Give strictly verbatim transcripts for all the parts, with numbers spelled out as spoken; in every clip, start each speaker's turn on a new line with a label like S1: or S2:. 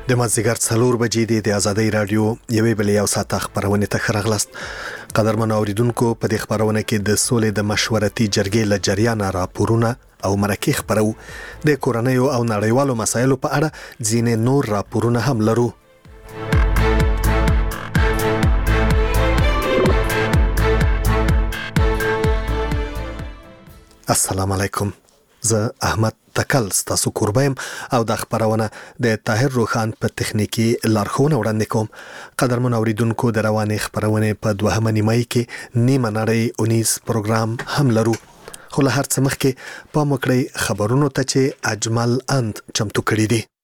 S1: د مازدیګر څلور بجې دی د آزادۍ رادیو یوې بلې یو ساعت خبرونه ته ښه راغلاست. قدرمن اوریدونکو، په دې خبرونه کې د سولې د مشورتي جرګې له جریان راپورونه او مرکې خبرو، د کورنیو او نړیوالو مسایلو په اړه ځینې نور راپورونه هم لرو. السلام علیکم، زه احمد تکل ستاسو کوربایم او د خبرونه د طاهر روخان په تخنیکی لارښوونه وړاندې کوم. قدرمن اوریدونکو، د روانې خبرونه په دوهمه نیمایي کې نیمه نړۍ اونیز پروګرام هم لرو. خو له هر څه مخکې پام وکړئ خبرونو ته چې اجمل اند چمتو کړي دي.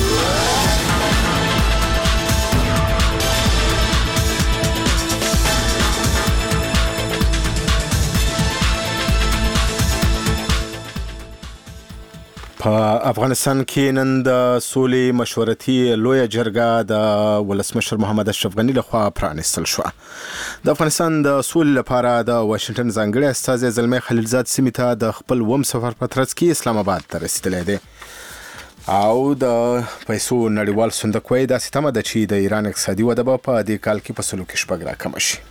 S2: په افغانستان کې نن د سولې مشورتي لویه جرګه د ولسمشر محمد اشرف غني لخوا پرانستل شو. د افغانستان د سولې لپاره د واشنگټن ځانګړي استازي زلمي خلیلزاد سیمې ته د خپل وم سفر په ترڅ کې اسلام آباد ته رسیدلی دی او د پیسو نړیوال صندوق وايي داسې تمه ده چې د ایران اقتصادي وده به په دې کال کې په سلو کې شپږ راکمه شي.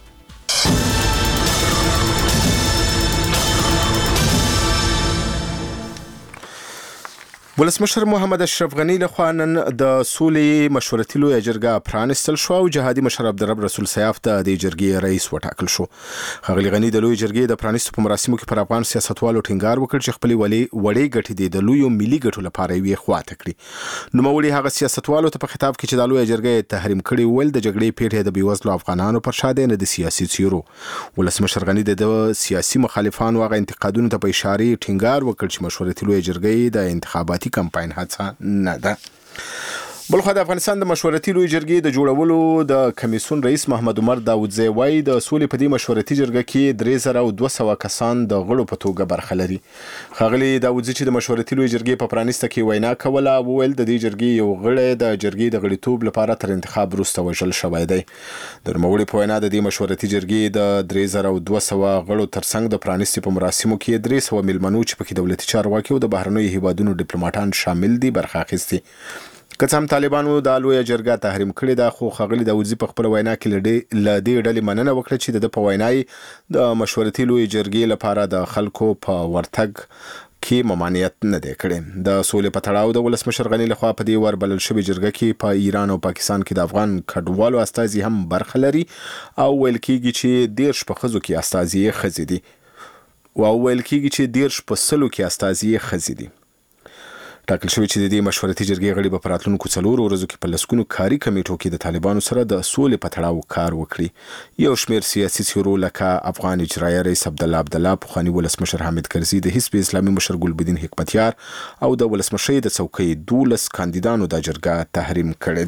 S2: ولسمشر محمد اشرف غني لخوا نن د سولې مشورتي لویه جرګه پرانستل شو او جهادي مشر عبدالرب رسول سیاف ته د جرګې رئیس وټاکل شو. ښاغلي غني د لویه جرګې د پرانستو په مراسمو کې پر افغان سیاستوالو ټینګار وکړ چې خپلې وړې ګټې د لویو ملي ګټو لپاره یې خواته کړي. نوموړي هغه سیاستوالو ته په خطاب کې چې د لویه جرګې تحریم کړي ویل د جګړې پیټه د بېوزلو افغانانو پر شا دی، نه د سیاسي څیرو. ولسمشر غني د سیاسي مخالفانو هغه انتقادونو ته په اشاره ټینګار وکړ چې مشورتي لویه جرګې د انتخاباتي کمپاین هڅه نه ده. بلخو د افغانستان د مشورتي لوی جرګې د جوړولو د کمیسیون رئیس محمد عمر داودزی وايي د سولې په دې مشورتي جرګه کې درې زره او دوه سوه کسان د غړو په توګه برخه لري. ښاغلي داودزی چې د مشورتي لوی جرګې په پرانیسته کې وینا کوله وویل د دې جرګې یو غړی د جرګې د غړیتوب لپاره تر انتخاب وروسته وژل شوی دی. د نوموړي په وینا د دې مشورتي جرګې د درې زره او دوه سوه غړو ترڅنګ د پرانیستې په مراسمو کې درې سوه میلمنو چې پکې دولتي چارواکي او د بهرنیو هیوادونو ډیپلوماټان شامل دي برخه اخیستې. که څه هم طالبانو د لویه جرګه تحریم کړې ده، خو ښاغلي داودزي په خپله وینا کې له دې ډلې مننه وکړه چې د ده په وینا د مشورتي لویې جرګې لپاره د خلکو په ورتګ کې ممانعت نه دی کړی. د سولې په تړاو د ولسمشر غني لخوا په دې ور بلل شوې جرګه کې په ایران او پاکستان کې د افغان کډوالو استازي هم برخه لري او ویل کېږي چې دیرش په ښځو کې استازي یې ښځې دي او ویل کېږي چې دیرش په سلو کې استازي یې ښځې دي. ټاکل شوی چې د دې مشورتي جرګې غړي به په راتلونکو څلورو ورځو کې په لسګونو کاري کمیټو کې د طالبانو سره د سولې په تړاو کار وکړي. یو شمېر سیاسي څیرو لکه افغان اجرایه رئیس عبدالله عبدالله، پخواني ولسمشر حامد کرزي، د حزب اسلامي مشر ګلبدین حکمتیار او د ولسمشۍ د څوکۍ دولس کاندیدانو دا جرګه تحریم کړې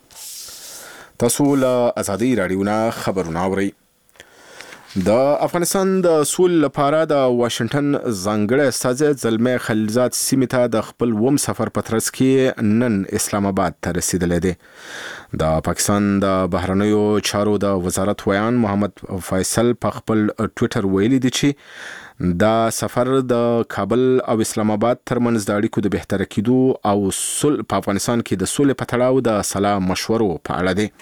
S2: ده. تاسو له آزادۍ راډیو نه خبرونه اورئ. د افغانستان د سولې لپاره د واشنگټن ځانګړي استازي زلمي خلیلزاد سیمې ته د خپل وم سفر په ترڅ کې نن اسلام آباد ته رسیدلی دی. د پاکستان د بهرنیو چارو د وزارت ویان محمد فیصل په خپل ټویټر ویلي دی چې دا سفر د کابل او اسلام آباد ترمنځ د اړیکو د بهتره کېدو او سول په افغانستان کې د سولې په تړاو د سلا مشورو په اړه دی.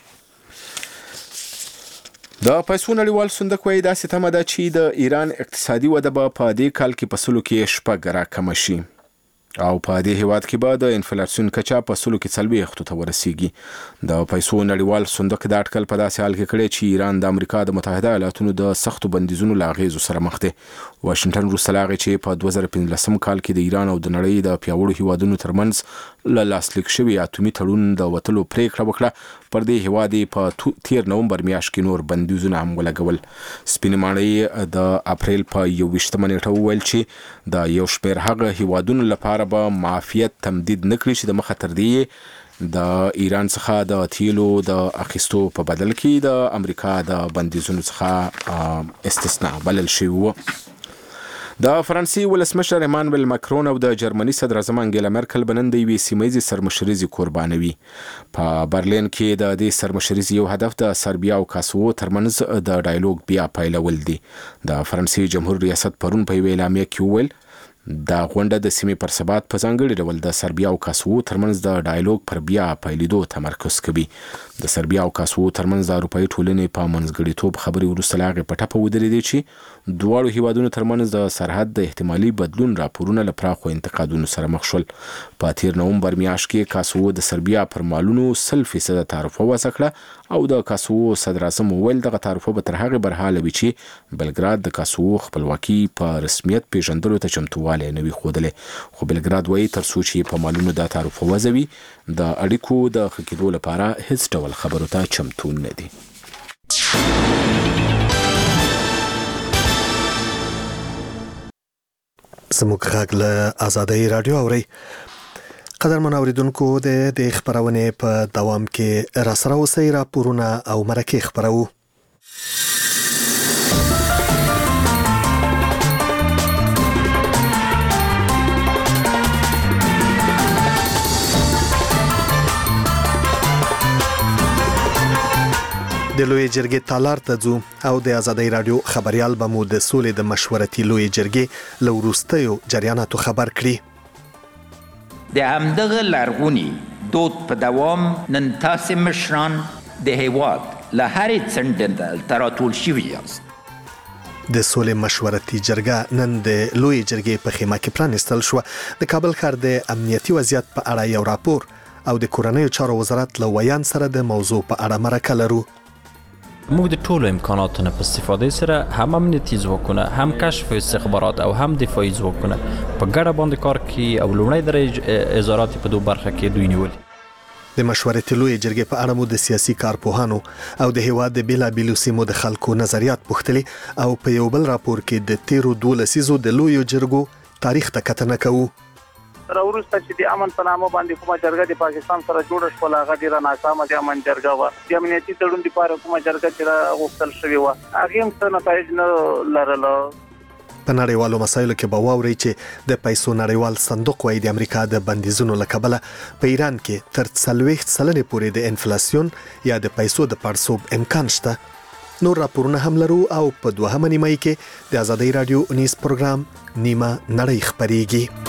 S2: د پیسو نړیوال صندوق وايي داسې تمه ده چې د ایران اقتصادي وده به په دې کال کې په سلو کې شپږ راکمه شي او په دې هیواد کې به د انفلیسیون کچه په سلو کې څلوېښتو ته ورسیږي. د پیسو نړیوال صندوق دا اټکل په داسې حال کې کړی چې ایران د امریکا د متحده ایالاتونو د سختو بندیزونو له اغیزو سره مخ دی. واشنگټن وروسته له هغې چې په دوه زره پنځلسم کال کې د ایران او د نړۍ د پیاوړو هیوادونو ترمنځ له لاسلیک شوي اتومي تړون د وتلو پریکړه وکړه، پر دې هیواد په تیر نومبر میاشت کې نور بندیزونه هم ولګول. سپینې ماڼۍ د اپریل په یوویشتمه نیټه وویل چې د یو شمېر هغه هیوادونو لپاره به معافیت تمدید نه کړي چې د مخه تر دې د ایران څخه د تیلو د اخیستو په بدل کې د امریکا د بندیزونو څخه استثناء بلل شوی و. د فرانسې ولسمشر ایمانویل ماکرون او د جرمني صدر اعظم انګیلا مرکل به نن د یوې سیمهییزې سرمشریزې قربانوي. په برلین کې د دې سرمشریزې یو هدف د سربیا او کاسوو ترمنځ د ډایلوګ بیا پیلول دي. د فرانسې جمهور ریاست پرون په یوې اعلامیه کې وویل دا غونډه د سیمې پر ثبات په ځانګړي ډول د سربیا او کاسوو ترمنځ د ډایالوګ پر بیا پیلېدو تمرکز کوي. د سربیا او کاسوو ترمنځ د اروپایي ټولنې په منځګړیتوب خبرې وروسته له هغې په ټپه ودرېدې چې دواړو هیوادونو ترمنځ د سرحد د احتمالي بدلون راپورونه له پراخو انتقادونو سره مخ شول. په تیر نومبر میاشت کې کاسوو د سربیا پر مالونو سل فیصده تعرفه وضع کړه او د کاسوو صدراعظم وویل دغه تعرفه به تر هغې برحاله وي چې بلګراد د کاسوو خپلواکي په رسمیت پیژندلو ته چمتووالی نه وي ښودلی. خو بلګراد وایي تر څو چې په مالونو دا تعرفه وضع وي د اړیکو د ښه کېدو لپاره هیڅ ډول خبرو ته چمتو نه دي.
S1: زموږ غږ له آزادۍ راډیو اورئ. قدرمن اوریدونکو د دې خبرونې په دوام کې راسره اوسئ. راپورونه او مرکې خبرو. د لوی جرګې تالار ته ځو او د آزادۍ راډیو خبريال به مو د سولې د مشورتي لوی جرګې له وروستیو جریاناتو خبر کړي.
S3: د همدغه لرغوني دود په دوام نن تاسې مشران د هیواد له هرې څنډې ته راټول شوي یاست.
S1: د سولې مشورتي جرګه نن د لوی جرګې په خیمه کې پرانیستل شو. د کابل ښار د امنیتي وضعیت په اړه یو راپور او د کورنیو چارو وزارت له ویان سره د موضوع په اړه مرکه لرو.
S4: موږ د ټولو امکاناتو په استفاده سره هم امنیتي ځواکونه، هم کشف او استخبارات او هم دفاعي ځواکونه په ګډه باندې کار کوي او لومړی درجه ازارات په دوه برخه کې دوی نیولي.
S1: د مشورتي لوی جرګې په اړه مو د سیاسي کارپوهانو او د هیواد د بیلابیلو سیمو د خلکو نظریات پوښتلي او په یو بل راپور کې د تیرو دولسیزو د لویو جرګو تاریخ ته کتنه کوو.
S5: راورسته چې د امن په نامه باندې کومه جرګه د پاکستان سره جوړه شوه هغه ډیره ناکامه د امن جرګه وه. د امنیتي تړون لپاره کومه جرګه چې راغوښتل شوې وه هغې هم څه نتایج نه لرله.
S1: په نړیوالو مسایلو کې به واورئ چې د پیسو نړیوال صندوق وايي د امریکا د بندیزونو له کبله په ایران کې تر څلوېښت سلنې پورې د انفلاسیون یا د پیسو د پړسوب امکان شته. نور راپورونه هم لرو او په دوهمه نیمایي کې د آزادۍ راډیو نیوز پروګرام نیمه نړۍ خپریږي.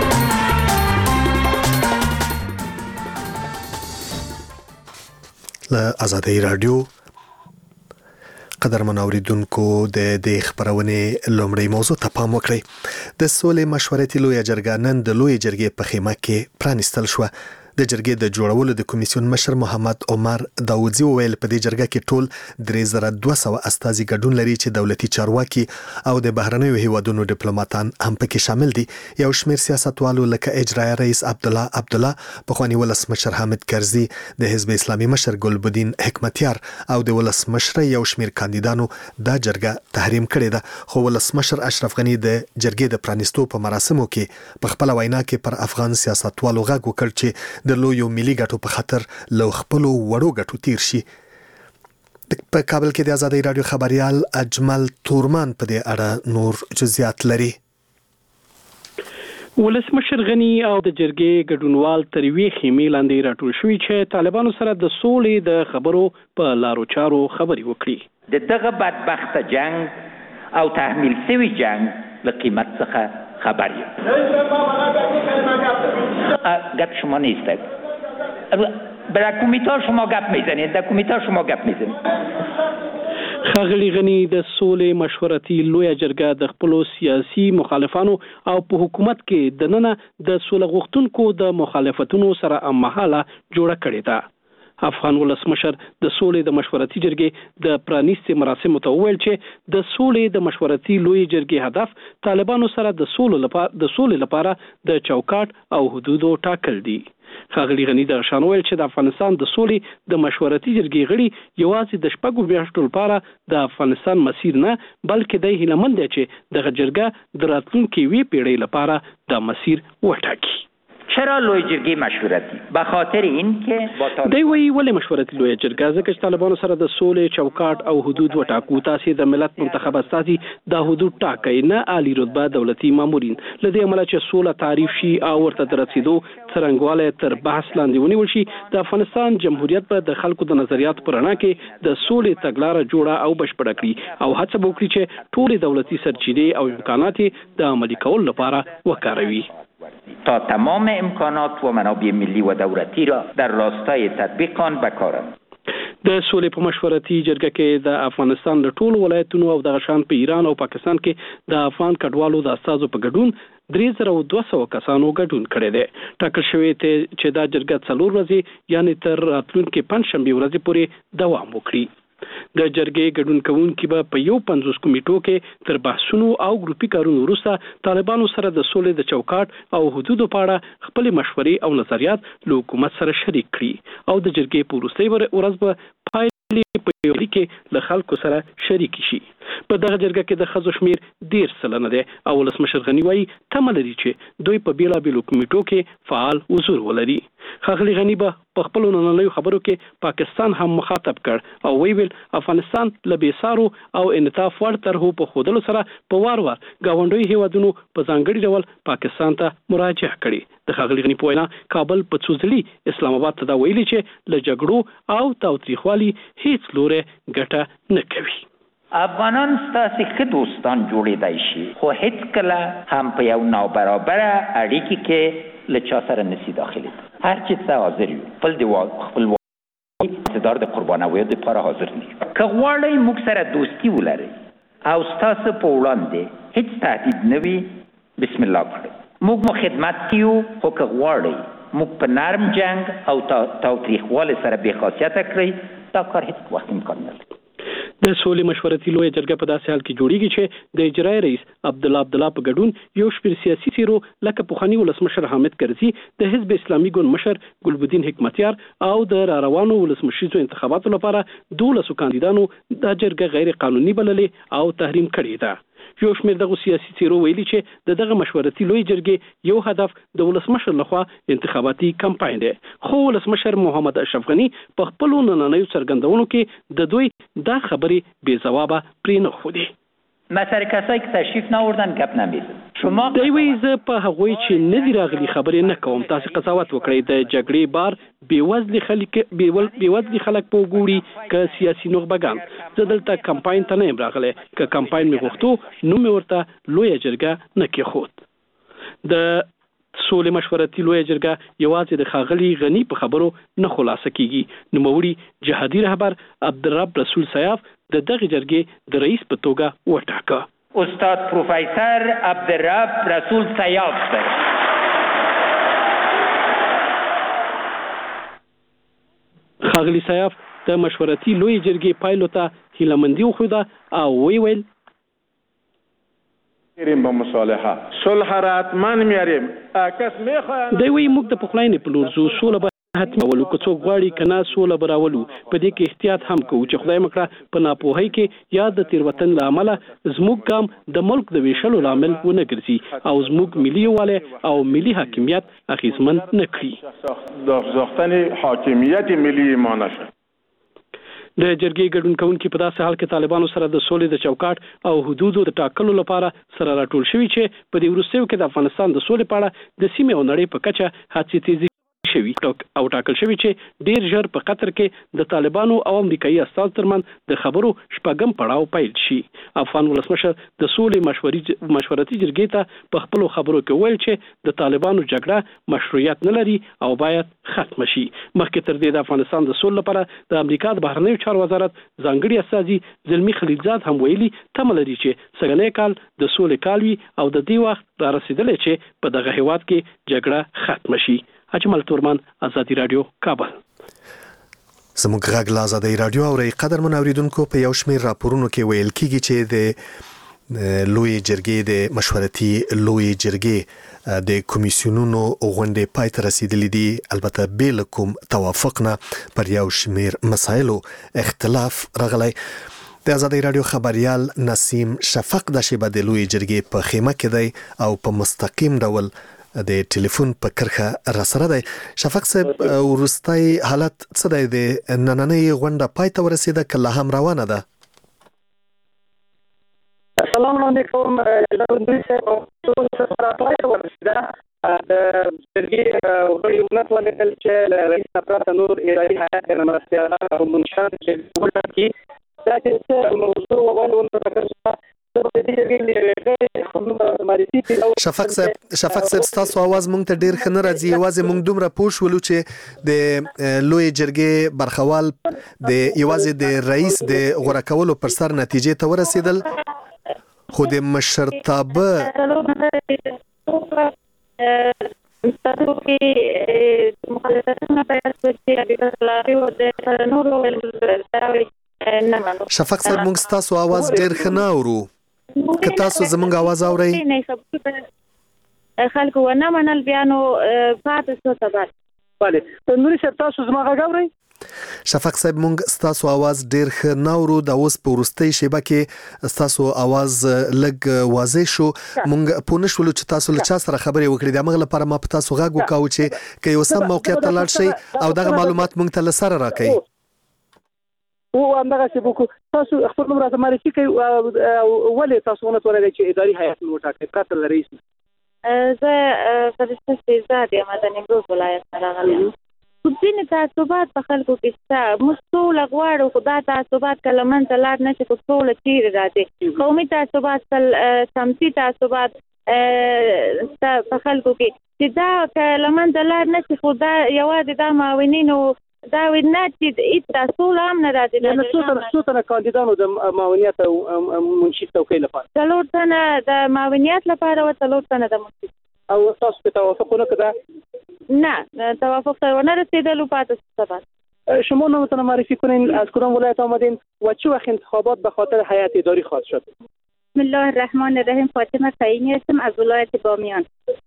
S1: له آزادۍ راډیو قدرمن اوریدونکو د دې خبرونې لومړی موضوع ته پام وکړئ. د سولې مشورتي لوی جرګه نن د لوی جرګې په خیمه کې پرانیستل شو. د جرګې د جوړولو د کمیسیون مشر محمد عمر داودزی وویل په دې جرګه کې ټول درې زره دوه سوه استازي ګډون لري چې دولتي چارواکي او د بهرنیو هیوادونو ډیپلوماټان هم پکې شامل دي. یو شمېر سیاستوالو لکه اجرایه رئیس عبدالله عبدالله، پخواني ولسمشر حامد کرزي، د حزب اسلامي مشر ګلبدین حکمتیار او د ولسمشر یو شمېر کاندیدانو دا جرګه تحریم کړې ده. خو ولسمشر اشرف غني د جرګې د پرانیستو په مراسمو کې په خپل وینا کې پر افغان سیاستوالو غږ وکړ چې د لویو ملي ګټو په خاطر له خپلو وړو ګټو تیر شي. په کابل کې د آزادۍ راډیو خبريال اجمل تورمان په دې اړه نور جزئیات لري.
S6: ولسمشر غني او د جرګې ګډونوال تر یوې خیمې لاندې راټول شوي چې طالبانو سره د سولې د خبرو په لارو چارو خبرې وکړي.
S3: د دغه بدبخت جنگ او تحمیل شوی جنگ له قیمت څخه خبر یم. گپ شما نیست. در کمیته شما گپ میزنید، در کمیته شما گپ میزنید.
S6: ښاغلي غني د سولې مشورتي لویه جرګه د خپلو سیاسي مخالفانو او په حکومت کې دننه د سوله غوښتونکو د مخالفتونو سره هممهاله جوړه کړې ده. افغان ولسمشر د سولې د مشورتي جرګې د پرانیستي مراسمو ته وویل چې د سولې د مشورتي لوی جرګې هدف طالبانو سره د سولې لپاره د سولې لپاره د چوکاټ او حدودو ټاکل دي. ښاغلي غني د شان ویل چې د افغانستان د سولې د مشورتي جرګې غړي یوازې د شپږو میاشتو لپاره د افغانستان مسیر نه بلکې د هیلمند دي چې د جرګه د راتلونکي وی پیړۍ لپاره د مسیر وټاکي.
S3: چرا لوی جرګې مشورتي؟ به خاطر این که با
S6: دوی وی ولې مشورتي لوی جرګه؟ ځکه چې طالبانو سره د سولې چوکاټ او حدود وټاکو. تاسې د ملت منتخب استازي دا حدود ټاکئ، نه عالی رتبه دولتي مامورین. له دې امله چې سوله تعریف شي او ورته د رسیدو څرنګوالی تر بحث لاندې ونیول شي، د افغانستان جمهوریت به د خلکو د نظریاتو په رڼا کې د سولې تګلاره جوړه او بشپړه کړي او هڅه به وکړي چې ټولې دولتي سرچینې او امکانات د عملي کولو لپاره وکاروي
S3: تا تمام امکانات و منابع ملی و دولتی را در راستای تطبیق آن بکارند.
S6: د سولې په مشورتي جرګه کې د افغانستان له ټولو ولایتونو او دغه شان په ایران او پاکستان کې د افغان کډوالو د استازو په ګډون درې زره او دوه سوه کسانو ګډون کړی دی. ټاکل شوی دی چې دا جرګه څلور ورځې یعنې تر راتلونکې پنجشنبې ورځې پورې دوام وکړي. د جرګې ګډون کوونکي به په یو پنځوس کمیټو کې تر بحثونو او ګروپي کارونو وروسته طالبانو سره د سولې د چوکاټ او حدودو په اړه خپلې مشورې او نظریات له حکومت سره شریک کړي او د جرګې په وروستۍ ورځ به پایلې په یو کې له خلکو سره شریک شي. په دغه جرګه کې د ښځو شمیر ډېر سلنه دی او ولسمشر غني وایي تمه لري چې دوی په بېلابېلو کمیټو کې فعال حضور ولري. ښاغلي غني به په خپلو نننیو خبرو کې پاکستان هم مخاطب کړ او ویل افغانستان له بېسارو او انعطاف وړ طرحو په ښودلو سره په وار وار ګاونډیو هیوادونو په ځانګړي ډول پاکستان ته مراجعه کړې. د ښاغلي غني په وینا کابل په څو ځلې اسلام آباد ته دا ویلي چې له جګړو او تاوتریخوالي هیڅ لوری ګټه نه کوي.
S3: افغانان ستاسې ښه دوستان جوړېدای شي خو هیڅ کله هم په یو نابرابره اړیکې کې له چا سره نشي داخلي. هر چې څه حاضر یو خپل د خپل اقتدار د قربانوي لپاره حاضر نه. که غواړئ موږ سره دوستي ولرئ او ستاسو په وړاندې هیڅ تهدید نه وي بسم الله کړئ. موږ مو خدمت کوو خو که غواړئ موږ په نرم جنگ او تاوتریخوالي سره بې خاصیته کړئ دا کار هیڅ وخت امکان نه لري.
S6: د سولې مشورتي لویه جرګه په داسې حال کې جوړیږي چې د اجرایي رئیس عبدالله عبدالله په ګډون یو شمېر سیاسي څیرو لکه پخواني ولسمشر حامد کرزي، د حزب اسلامي ګوند مشر ګلبدین حکمتیار او د را روانو ولسمشریزو انتخاباتو لپاره دولسو کاندیدانو دا جرګه غیر قانوني بللې او تحریم کړې ده. یو شمېر دغه سیاسي څیرو ویلي چې د دغه مشورتي لوی جرګې یو هدف د ولسمشر لخوا انتخاباتي کمپاین دی، خو ولسمشر محمد اشرف غني په خپلو نننیو څرګندونو کې د دوی دا خبرې بې ځوابه پرې نه ښودې.
S3: مثلا کسایی که تشریف ناوردن گپ نمیزن. شما
S6: دوی زه په هغوی چې نه دي راغلي خبرې نه کوم. تاسو قضاوت وکړئ د جګړې بار بېوزلي خلک بېوزلي خلک په وګوري که سیاسي نخبګان. زه دلته کمپاین ته نه یم راغلی. که کمپاین مې غوښتو نو مې ورته لویه جرګه نه کېښود. د سولې مشورتي لویه جرګه یوازې د ښاغلي غني په خبرو نه خلاصه کیږي. نوموړي جهادي رهبر عبدالرب رسول سیاف د دغه جرګې د رئیس په توګه وټاکه.
S3: استاد پروفیسور عبدالرب رسول سیاف دی.
S6: ښاغلي سیاف د مشورتي لویه جرګې پایلو ته هیلهمندي وښوده او ویې ویل
S7: با مصالحه صلح را حتما میاریم. کس میخواهند
S6: دوی وی موږ د پخلاینې په لور ځو، سوله به حتمي راولو، که څوک غواړي که نه سوله به راولو. په دې کې احتیاط هم کوو چې خدای مکړه په ناپوهۍ کې یا د تېروتنې له امله زموږ ګام د ملک د ویشلو لامل ونه ګرځي او زموږ ملي یووالی او ملي حاکمیت اغېزمن نه کړي.
S7: ساختن حاکمیت ملی ما نشه.
S6: د جرګې ګډون کوونکي په داسې حال کې طالبانو سره د سولې د چوکاټ او حدودو د ټاکلو لپاره سره راټول شوي چې په دې وروستیو کې د افغانستان د سولې په اړه د سیمې او نړۍ په کچه هڅې تیزې شوي او ټاکل شوي چې ډیر ژر په قطر کې د طالبانو او امریکایي استازو ترمنځ د خبرو شپږم پړاو پیل شي. افغان ولسمشر د سولې مشورتي جرګې ته په خپلو خبرو کې ویل چې د طالبانو جګړه مشروعیت نه لري او باید ختم شي. مخکې تر دې د افغانستان د سولې لپاره د امریکا د بهرنیو چارو وزارت ځانګړي استازي زلمي خلیلزاد هم ویلي تمه لري چې سږنی کال د سولې کال وي او د دې وخت را رسیدلی چې په دغه هیواد کې جګړه ختم شي. اجمل تورمان، آزادی رادیو، کابل.
S1: زموږ غږ له آزادی رادیو او ری قدر منوریدونکو په یو شمېر راپورونو کې ویل کیږي چې د لوی جرګې د مشورتي لوی جرګې د کمیسیونونو غونډې پای ته رسیدلې دي. البته بې له کوم توافق نه پر یو شمېر مسایلو اختلاف راغلی. د آزادی رادیو خبريال نسیم شفق د شیبه د لوی جرګې په خیمه کې دی او په مستقیم ډول د ټلیفون په کرخه را سره دی. شفق صاحب ورستای حالت څه دی؟ د نننۍ غونډه پای ته ورسېده که لا هم روانه ده؟
S8: السلام علیکم جناب صاحب، پای ته ورسېده. د جرګې غړي ونت ولیدل چې له رئیس نه پرته نور اداري هیئت د مرستیالان او منشیان چې وټاکي دا چې څه موضوع ولې ونه ټاکل شوه.
S1: شفق صاحب شفق صاحب ستاسو आवाज مونږ ته ډیر ښه نه راځي. یوازې مونږ دومره پوه شولو چې د لوی جرګې برخوال د یوازې د رئیس د غوره کولو پر سر نتیجې ته ورسېدل، خو د مشرتابه
S9: ستاسو کې مخالفتونه پیدا شوي د نورو نه منو.
S1: شفق صاحب مونږ ستاسو आवाज ډیر ښه نه اورو، که تاسو زمونږ आवाज اورئ.
S9: خلکو ونه منل بیا نو پاتې شو ثبات.
S8: بله نوري صاحب تاسو زما غږ اورئ؟
S1: شفق صاحب مونږ ستاسو आवाज ډیر ښه نه اورو. د اوس په وروستۍ شیبه کې ستاسو आवाज لږ واضح شو. مونږ پوه نه شولو چې تاسو له چا سره خبرې وکړې. د هغه لپاره ما په تاسو غږ وکاوه چې که یو سم موقعیت ته لاړ شئ او دغه معلومات مونږ ته له سره راکړئ.
S8: او همدغسې وکړو. تاسو خپل نوم راته معرفي کړئ. ولې تاسو ونه توللی چې اداري هیئت مو وټاکئ پرته له رئیس نه؟
S9: زه فرشته شهزاد یم، د نیمروز ولایت نه راغلی یم. خو ځینې تعصبات په خلکو کې شته. موږ ټوله غواړو خو دا تعصبات کله منځته لاړ نه شي، خو ټوله چیرې راځي. قومي تعصبات، سمتي تعصبات شته په خلکو کې چې دا کله منځته لاړ نه شي، خو دا یوازې دا معاونینو دا وینا چې هېڅ تاسوله هم نه راځي.
S8: څو تنه کاندیدانو د معاونیت او منشي څوکۍ لپاره؟
S9: څلور تنه د معاونیت لپاره و، څلور تنه د منشي.
S8: او تاسو په توافق ونه کړه؟
S9: نه توافق ته ونه رسیدلو، پاتې ثبات.
S8: شما نامتان معرفی کنین از کدام ولایت آمدین و چه وقت انتخابات به خاطر هیئت اداری خواهد شد؟
S9: بسم الله الرحمن الرحیم. فاطمه فهیمی هستم از ولایت بامیان.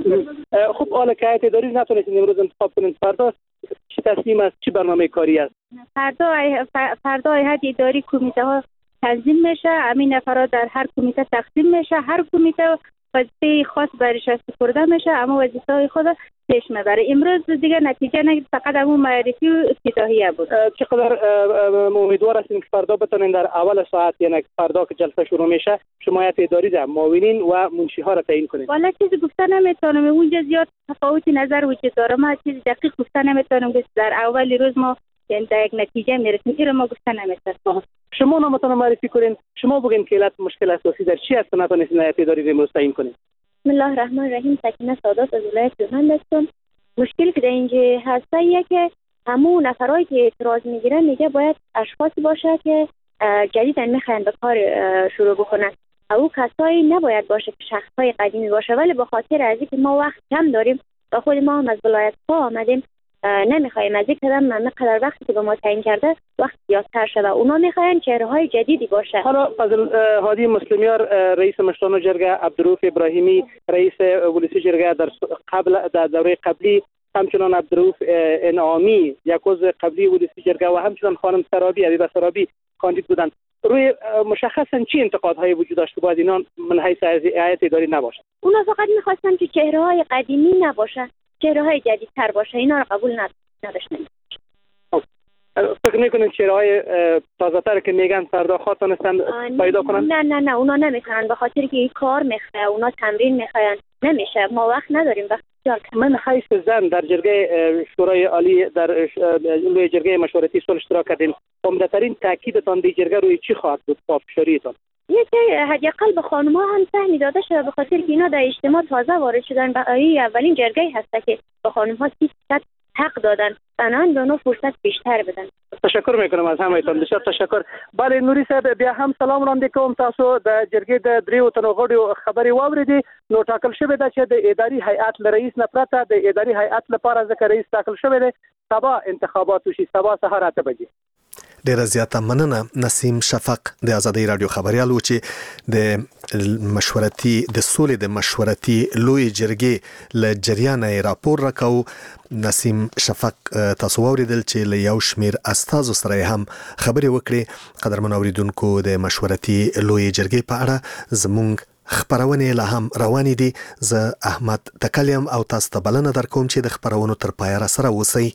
S8: خب حالا که هیئت اداری نتونستین امروز انتخاب کنین، فردا چه تصمیم است، چه برنامه کاری است؟
S9: فردا فردا هیئت اداری کمیته ها تنظیم میشه. همین نفرات در هر کمیته تقسیم میشه. هر کمیته وظیفه خاص برش سپرده میشه، اما وظیفه خود پیش میبره. امروز دیگه نتیجه نگید، فقط همون معرفی و افتتاحیه بود.
S8: چقدر امیدوار هستین که فردا بتونین در اول ساعت، یعنی فردا که جلسه شروع میشه، شما هیئت اداری ده معاونین و منشی ها را تعیین کنید؟
S9: والا چیزی گفته نمیتونم، اونجا زیاد تفاوت نظر وجود داره. ما چیزی دقیق گفته نمیتونم که در اول روز ما یعنی در یک نتیجه میرسیم. این رو ما گفته نمیتونم.
S8: شما نامتان معرفی کنین. شما بگین که علت مشکل اساسی در چی است که نتونستین هیئت اداری رو تعیین کنین؟
S9: بسم الله الرحمن الرحیم. سکینه سادات از ولایت جوزند هستم. مشکل که در اینجا هست ایه که همون نفرایی که اعتراض میگیرن میگه باید اشخاصی باشه که جدیدن میخواین به کار شروع بکنن. او کسایی نباید باشه که شخصهای قدیمی باشه، ولی به خاطر از اینکه ما وقت کم داریم و خود ما هم از ولایت ها آمدیم، نمیخوایم از یک قدم مقدار وقتی که به ما تعیین کرده وقت زیادتر شده. اونا میخواین چهره‌های جدیدی باشه.
S8: حالا فضل هادی مسلمیار رئیس مشران جرگه، عبدالرؤوف ابراهیمی رئیس ولسی جرگه در قبل در دوره قبلی، همچنان عبدالرؤوف انعامی یک عضو قبلی ولسی جرگه و همچنان خانم سرابی عبیبه سرابی کاندید بودند. روی مشخصا چی انتقادهایی وجود داشت که باید اینا من حیث هیئت اداری نباشه؟
S9: اونا فقط میخواستن که چهره‌های قدیمی نباشه، چهره‌های جدیدتر باشه. اینا رو قبول نداشتن.
S8: فکر میکنین چهره‌های تازه‌تر که میگن فردا خواستن پیدا کنن؟
S9: نه نه نه اونا نمیتونن، به خاطر که این کار میخواد، اونا تمرین میخوان. نمیشه، ما وقت نداریم. وقت
S8: من حیث زن در جرگه شورای عالی در لوی جرگه مشورتی صلح اشتراک کردیم. عمده‌ترین تاکیدتان در جرگه روی چی خواهد بود؟ پافشاریتان
S9: یکی حداقل به خانم‌ها هم سهمی داده شده، به خاطر که اینا در اجتماع تازه وارد شدن. برای اولین جرگه هست که به خانم‌ها سی درصد حق دادن، بنابراین به اونا فرصت بیشتر بدن.
S8: تشکر میکنم از همهتان، بسیار تشکر. بله نوري صاحب، بیا هم سلام وړاندې کوم. تاسو د جرګې د دریو تنو غړو خبرې واورېدې. نو ټاکل شوې ده چې د اداري هیئت له رئیس نه پرته د اداري هیئت لپاره ځکه رئیس ټاکل شوی دی، سبا انتخابات وشي، سبا سهار اته بجې.
S1: ډیره زیاته مننه نسیم شفق د آزادۍ رادیو خبريال و چې د مشورتي د سولې د مشورتي لوی جرګې ل جریان راپور راکاو. نسیم شفق تاسو اوریدل چې له یو شمیر استازو سره هم خبرې وکړي. قدرمن اوریدونکو، د مشورتي لوی جرګې په اړه زموږ خبرونه لا هم روانې دي. زه احمد تکلیم او تاسو ته بلنه درکوم چې د خبرونو تر پایه را سره اوسئ.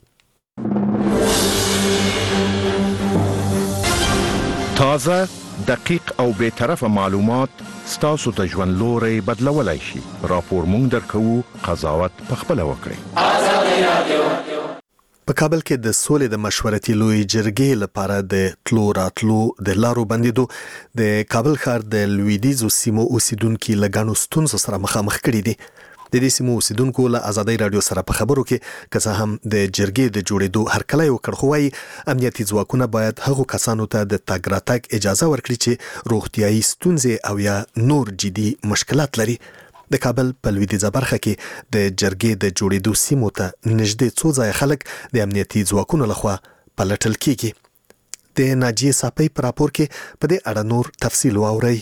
S10: تازه، دقیق او بے طرفه معلومات ستاسو ته ژوند لوري بدلولای شي. راپور مونږ درکوو، قضاوت پخپله وکړئ.
S1: په کابل کې د سولې د مشورتي لوی جرګې لپاره د تلو راتلو د لارو بندیدو د کابل ښار د لویدیځو سیمو اوسیدونکو له ګڼو ستونزو سره مخامخ کړي دي. د دې سیمو اوسیدونکو له آزادۍ رادیو سره په خبرو کې که څه هم د جرګې د جوړېدو هرکلی وکړ، خو وايي امنیتي ځواکونه باید هغو کسانو ته د تګ راتګ اجازه ورکړي چې روغتیایي ستونزې او یا نور جدي مشکلات لري. د کابل په لویدیځه برخه کې د جرګې د جوړېدو سیمو ته نږدې څو ځایه خلک د امنیتي ځواکونو لخوا پلټل کیږي. د ناجیه صافی په راپور کې په دې اړه نور تفصیل واورئ.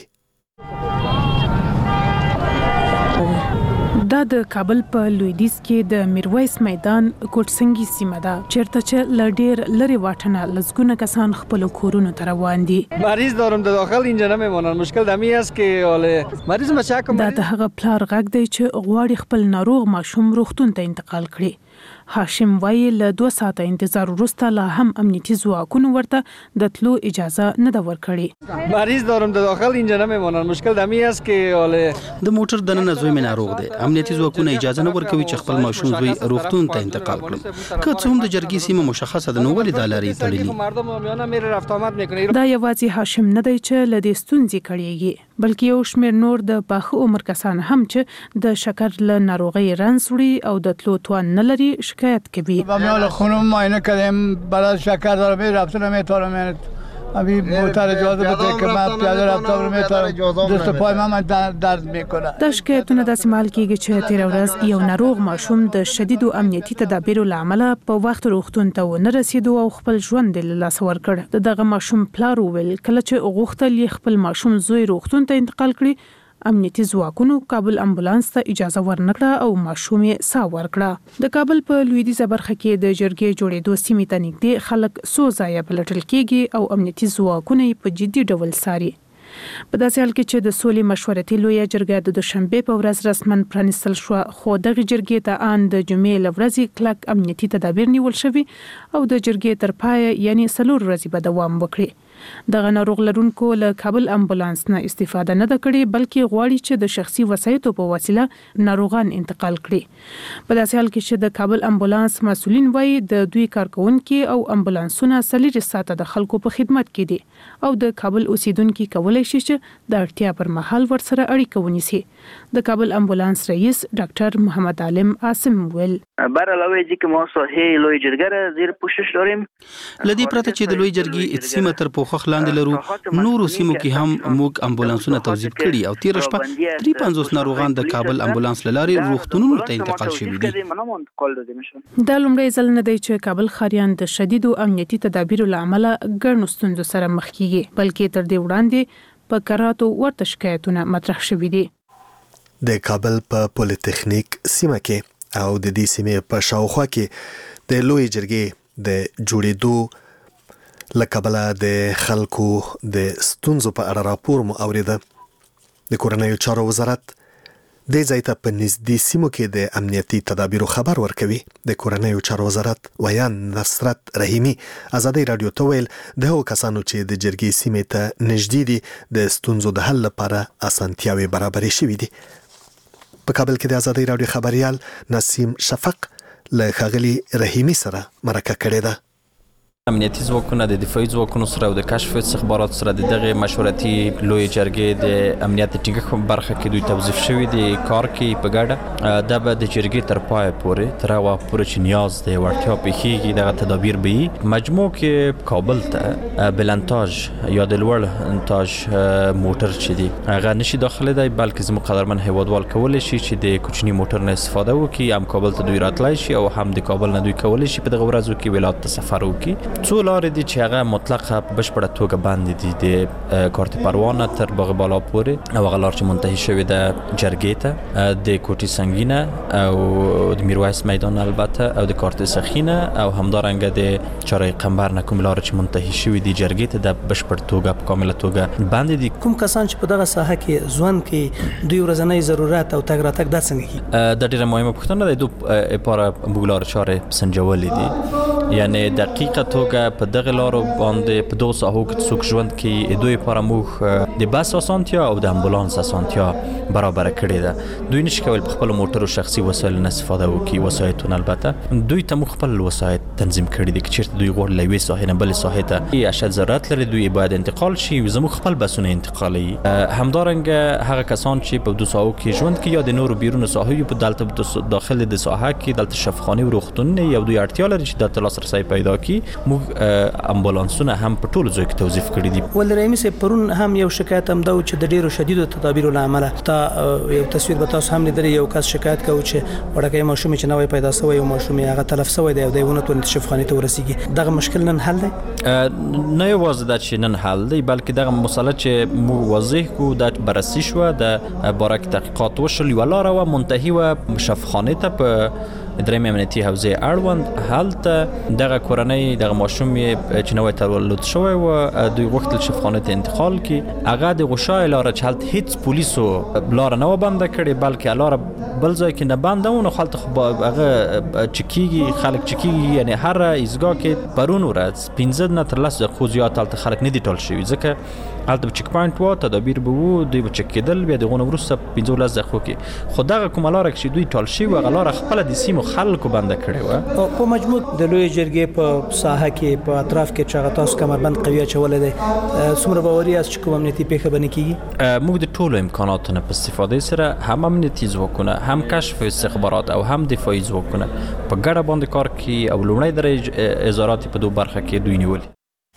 S11: دا د کابل په لویدیځ کې د میرویس میدان کوټسنګي سیمه ده، چیرته چې ل ډیر لري واټنه لزګونه کسان خپل کورونو ته روان دي.
S12: مریض دارم در داخل اینجا نمیمونن. مشکل دمی است که حالا مریض مچاک
S11: دا د هغه پلار غږ دی چې غواړي خپل ناروغ ماشوم روغتون ته انتقال کړي. هاشم وایي له دوه ساعته انتظار وروسته لا هم امنیتي ځواکونو ورته د تلو اجازه نه ده ورکړې.
S12: مریض دارم در داخل اینجا نمیمونن. مشکل دمی است که حالا
S13: د موټر دننه زوی مې ناروغ دی. امنیتي ځواکونه اجازه نه ورکوي چې خپل ماشوم زوی روغتون ته انتقال کړم. که څه هم د جرګې سیمه مشخصه ده، نو ولې دا لارې
S11: تړلي؟ دا یوازې هاشم نه دی چې له دې ستونزې کړېږي، بلکې یو شمېر نور د پاخه عمر کسان هم چې د شکر له ناروغۍ رنځ وړي او د تلو توان نه لري شکایت کوي.
S14: میال خونم معاینه کردیم، برای شکر داره به رفتن نمیتونم. ابھی موتر اجازه بده که من پیاده رفتم نمیتونم. دست پای من درد میکنه.
S11: د شکایتونو داسې مال کېږي چې تیر ورځ یو ناروغ ماشوم د شدیدو امنیتي تدابیرو له امله په وخت روغتون ته ونه رسیدو او خپل ژوند له لاسه ورکړ. د دغه ماشوم پلار وویل کله چې غوښتل یې خپل ماشوم زوی روغتون ته انتقال کړي، امنیتي ځواکونو کابل امبولانس ته اجازه ورنکړه او ماشوم یې ساه ورکړه. د کابل په لویدیځه برخه کې د جرګې جوړېدو سیمې ته نږدې خلک څو ځایه پلټل کېږي او امنیتي ځواکونه یې په جدي ډول څاري. په داسې حال کې چې د سولې مشورتي لویه جرګه د دوشنبې په ورځ رسماً پرانیستل شوه، خو دغه جرګې ته ان د جمعې له ورځې کلک امنیتي تدابیر نیول شوي او د جرګې تر پایه یعنی څلور ورځې به دوام وکړي. دغه ناروغ لرونکو له کابل امبولانس نه استفاده نه ده کړې، بلکې غواړي چې د شخصي وسایطو په وسیله ناروغان انتقال کړي. په داسې حال کې چې د کابل امبولانس مسؤلین وایي د دوی کارکونکي او امبولانسونه څلور ساعته د خلکو په خدمت کې دي او د کابل اوسیدونکو کولای شي چې د اړتیا پر مهال ورسره اړیکه ونیسي. د کابل امبولانس رئیس ډاکټر محمد عالم عاصم ویل
S15: برعلاوه از اینکه ما ساحه لوی جرګه را زیر پوشش داریم،
S13: لدی پرته چې د لوی جرګې سیمه تر پوخخ لاندې لرو، نورو سیمو کې هم موږ امبولانسونه توظیف کړي او تیر شپه درې پنځوس ناروغان د کابل امبولانس لارې روغتونونو ته انتقال شوي دي.
S11: دا لومړی ځل نه دی چې کابل ښاریان د شدیدو امنیتي تدابیرو له امله ګڼو ستونزو سره مخ کیږي، بلکې تر دې وړاندې په کراتو ورته شکایتونه مطرح شوي دي.
S1: د کابل په پولیټیکنیک سیمه کې او د دې سیمې په شاوخوا کې د لوی جرګې د جوړېدو لکبله د خلکو د ستونزو په اړه راپور مو اوریده. د کورنیو چارو وزارت د ځای ته په نږدې سیمو کې د امنیتي تدابیرو خبر ورکوي. د کورنیو چارو وزارت ویان نصرت رحیمی آزادۍ رادیو ته ویل د هغو کسانو چې د جرګې سیمې ته نږدې دي د ستونزو د حل لپاره اسانتیاوې برابرې شوي دي. په کابل کې د آزادۍ رادیو خبريال نسیم شفق له ښاغلي رحیمی سره مرکه کړې ده.
S4: امنیتي ځواکونه د دفاعي ځواکونو سره او د کشف استخبارات سره د دغه مشورتي لوی جرګې د امنیت ټینګښت په برخه کې دوی توظیف شوي دي کار کوي په ګډه. دا به د جرګې تر پای پورې تر هغه پورې چې نیاز دی وړتیا پیښیږي دغه تدابیر به وي. مجموع کې کابل ته بلانتاژ یا د لوړ انتاج موټر چې دي هغه نشي داخله دی، بلکې زموږ قدرمن هیوادوال کولی شي چې د کوچني موټر نه استفاده وکړي، هم کابل ته دوی راتلای شي او هم د کابل نه دوی کولی شي په دغه ورځو کې ولایت ته سفر وکړي. څو لارې دي چې هغه مطلقه بشپړه توګه باندې دي د کارت پروانه تر باغ بالا پورې او هغه لار چې منتهي شوې ده جرګې ته د کوټي سنگینه او د میرویس میدان البته او د کارت سخینه او همدارنګه د چارای قمبر نه کوم لار چې منتهي شوې دي جرګې ته د بشپړ توګه په کامله توګه باندې دي.
S16: کوم کسان چې په دغه ساحه کې ژوند کې دوی ورځنی ضرورت او تګ راتګ د څنګه کی
S4: د ډیره مهمه پوښتنه ده دوه لپاره بوګلار چارې سنجولې دي یعنی دقیقه توګه په دغه لارو باندې په دوه ساحو کې څوک ژوند کې دوی لپاره موږ د بس اسانتیا او د امبولانس اسانتیا برابر کړې ده. دوی نشي کول په خپل موټر او شخصي وسایل نه استفاده وکړي وسایتونه البته دوی ته مخ خپل وسایت تنظیم کړي دي چې دوی غوړ لوي ساحه نه بل ساحه ته اشد ضرورت لري دوی باید انتقال شي زموږ خپل بسونه انتقالي همدارنګه هغه کسان چې په دوه ساحو کې ژوند کوي یا د نورو بیرون ساحو په دلته داخل د ساحه کې دلته شفاخانه او روغتون یو دوی اړتیا لري چې د لاسرسي پیدا کړي موږ امبولانسونه هم په ټولو ځای کې توظیف کړي دي.
S16: ولرمي سه پرون هم یو شکایت هم دا چې د ډیرو شدیدو تدابیرو لامل تا یو تصویر به تاسو هم لیدل یو کس شکایت کوي چې وړکه ماشوم چې نوې پیدا شوی یو ماشوم هغه تلف شوی دی او دونه تو شفاخانه ته ورسیږي دغه مشکل نن حل دی
S4: نه یوازې د چې نن حل دی بلکې دغه مسله چې مو واضح کو د بررسي شو د بارک تحقیقات وشل ولا را منتهي و شفاخانه ته په دریم امنیتي حوزه اړوند حالت دغه کورنۍ دغه ماشوم چې نوې تولد شوی و دوی غوښتل شفاخانه ته انتقال کی هغه د غشای لار چلت هیڅ پولیسو لار نه بند کړي بلکې لار بل ځای کې نه بندونه خلک هغه چکیږي خلک چکیږي یعنی هر ایزګه کې پرون ورځ پنځه نه تر لسه خو زیات تل خلک نه دي ټول شوی ځکه هلته چک پوینټ و تدابیر به وو دوی به چک کېدل بیا دغه ورسره پنځه لسه خو کې خدای کوم لار کې دوی ټول شي و غلار خپل د سیمو خلکو بند کړي و
S16: په مجموع د لوی جرګې په ساحه کې په اطراف کې چې تاسو کمربند قوي چولې ده څومره باوري است چې کوم امنیتي پیښه بنې کیږي
S4: موږ د ټولو امکاناتو په استفاده سره هم امنیتي ځواکونه هم کشف استخبارات او هم دفاعي ځواکونه په ګډه باندې کار کوي او لومړی درجه ازارات په دوه برخه کې دوی نیولي.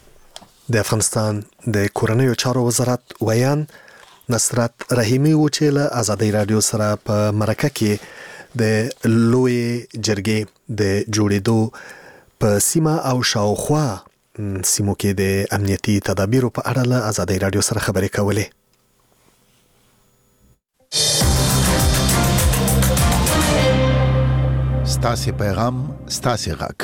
S1: د افغانستان د کورنیو چارو وزارت ویان نصرت رحیمی و چې له آزادۍ رادیو سره په مرکه کې د لوی جرګې د جوړېدو په سیمه او شاوخوا سیمو کې د امنیتي تدابیرو په اړه له آزادۍ رادیو سره خبرې کولې.
S17: ستاسو پیغام ستاسو غږ.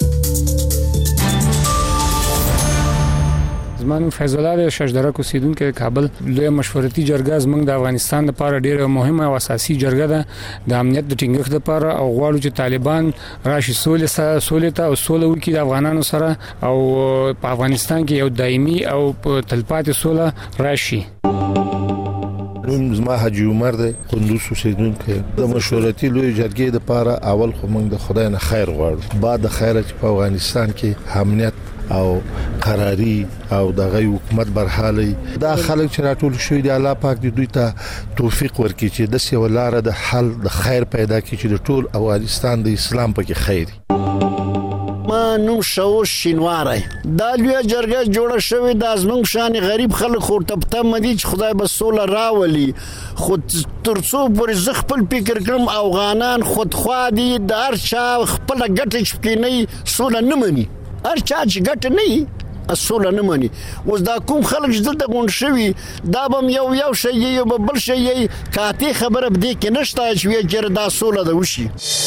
S18: زمانو فیض الله د شجدره اوسیدونکو کابل لوی مشورتي جرګه زمنګ د افغانستان لپاره ډیره مهمه او اساسي جرګه ده د امنیت د ټینګښت لپاره او غواړو چې طالبان راشي سولې سره سولې ته او سولې وکړي د افغانانو سره او په افغانستان کې یو دایمي او تلپاتې سوله راشي.
S19: نوم زما حاجی عمر دی قندوز اوسیدونکو د مشورتي لوی جرګې لپاره اول خو موږ د خدای نه خیر غواړو بعد د خیر چې په افغانستان کې امنیت او قراری او دغه حکومت برحالي دا خلک چې راټول شوی دی الله پاک دې دوی ته توفیق ورکړي چې د سیو لار د حل د خیر پیدا کړي چې د ټول افغانستان د اسلام پکې خیر.
S20: ما نوم شاور شینواری دا لوی جرګه جوړه شوې د ازمن شان غریب خلک خورته پته مدي چې خدای به سوله راولي خو ترڅو پورې زه خپل فکر کړم افغانان خودخوا دي د هر چا خپل ګټه چې نه سوله نه مني هر چا چې ګټه نه اصول نه مني اوس دا کوم خلک چې دلته غون شوي دا بم یو یو شی یو بل شی کاته خبره بده کې نشته چې ویجر دا سوله ده وشي.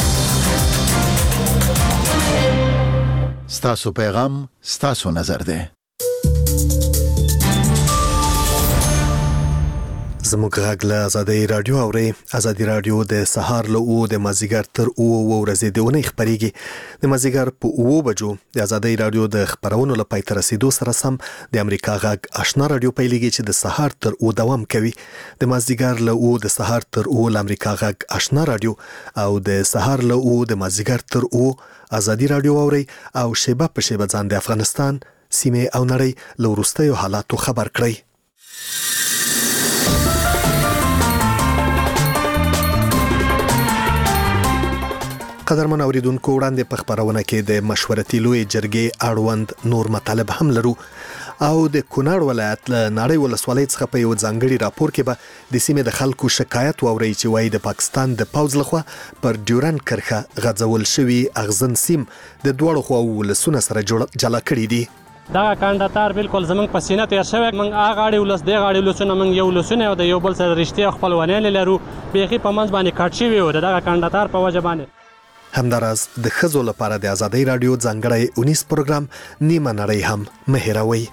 S17: ستاسو پیغام ستاسو نظر ده.
S1: زموږ غږ له آزادۍ رادیو اوري. آزادۍ رادیو د سهار له او د مازیګر تر او ورځې د ونې خبريږي د مازیګر په او بجو د آزادۍ رادیو د خبرونو لپاره تر رسیدو سره سم د امریکا غږ آشنا رادیو پیلېږي چې د سهار تر او دوام کوي د مازیګر له او د سهار تر او د امریکا غږ آشنا رادیو او د سهار له او د مازیګر تر او آزادۍ رادیو اوري او شیبه په شیبه ځان د افغانستان سیمه او نړۍ له وروستیو حالاتو خبر کړئ. قدرمن اوریدونکو وړاندې په خبرونه کې د مشورتي لوی جرګې اړوند نور مطالب هم لرو او د کونړ ولایت له نړۍ ولسوالۍ څخه په یو ځانګړي راپور کې به د سیمې د خلکو شکایت واوري چې وایي د پاکستان د پوځ لخوا پر ډیورن کرښه غځول شوی اغزن سیم د دوړو خو ولسونه سره جلا کړی دي.
S21: دا کانداتار بالکل زمنګ په سینه تیر شوی من هغه اړې ولس دی غاړي ولسونه من یو ولسونه او د یو بل سره رښتیا خپلوانه لرو بيخي په منځ باندې کټ شوی او دا کانداتار په وجه باندې
S1: همداراز د خزو لپاره د ازادۍ رادیو ځانګړی اونیس پروګرام نیمه نړۍ هم مهیروي.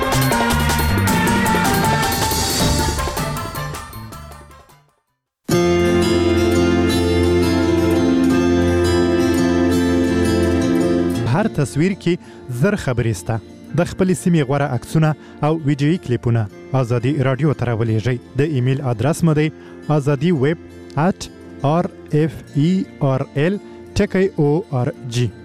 S22: هر تصویر کې زر خبرې سته. د خپل سیمې غوره عکسونه او ویډیويي کلیپونه ازادي رادیو ته راولېږئ. د ایمیل ادرس مو دی azadi web at r f e r l t k o r g